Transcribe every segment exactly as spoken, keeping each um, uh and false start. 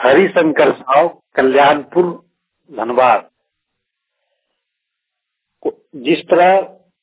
हरिशंकर साव, कल्याणपुर, धनबाद। जिस तरह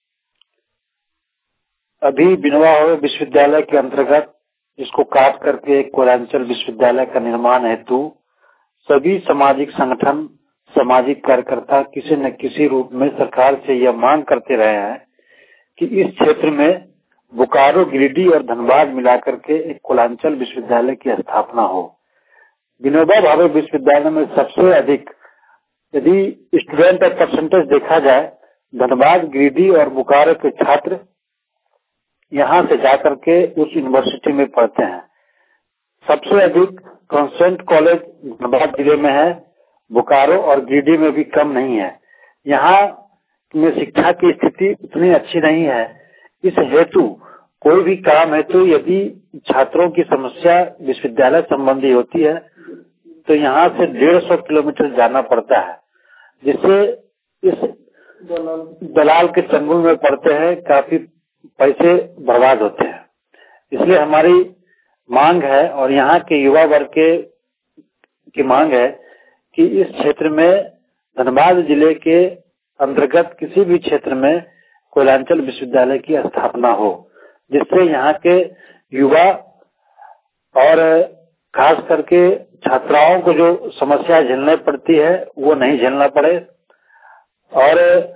अभी विनोबा भावे विश्वविद्यालय के अंतर्गत इसको काट करके एक कोयलांचल विश्वविद्यालय का निर्माण हेतु सभी सामाजिक संगठन, सामाजिक कार्यकर्ता किसी न किसी रूप में सरकार से यह मांग करते रहे हैं कि इस क्षेत्र में बोकारो, गिरिडीह और धनबाद मिलाकर के एक कोयलांचल विश्वविद्यालय की स्थापना हो। विनोबा भावे विश्वविद्यालय में सबसे अधिक यदि स्टूडेंट और परसेंटेज देखा जाए, धनबाद, गिरिडीह और बोकारो के छात्र यहाँ से जाकर के उस यूनिवर्सिटी में पढ़ते हैं। सबसे अधिक कॉन्सेंट कॉलेज धनबाद जिले में है, बोकारो और गिरिडीह में भी कम नहीं है। यहाँ में शिक्षा की स्थिति उतनी अच्छी नहीं है। इस हेतु कोई भी काम हेतु यदि छात्रों की समस्या विश्वविद्यालय संबंधी होती है तो यहाँ से डेढ़ सौ किलोमीटर जाना पड़ता है, जिससे इस दलाल के चंगुल में पड़ते हैं, काफी पैसे बर्बाद होते हैं। इसलिए हमारी मांग है और यहाँ के युवा वर्ग के की मांग है कि इस क्षेत्र में धनबाद जिले के अंतर्गत किसी भी क्षेत्र में कोयलांचल विश्वविद्यालय की स्थापना हो, जिससे यहाँ के युवा और खास करके छात्राओं को जो समस्या झेलनी पड़ती है वो नहीं झेलना पड़े। और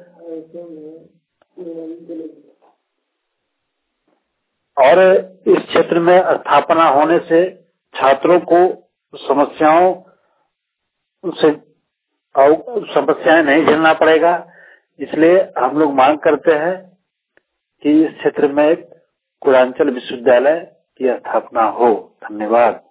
और इस क्षेत्र में स्थापना होने से छात्रों को समस्याओं से समस्याएं नहीं झेलना पड़ेगा। इसलिए हम लोग मांग करते हैं कि इस क्षेत्र में कोयलांचल विश्वविद्यालय की स्थापना हो। धन्यवाद।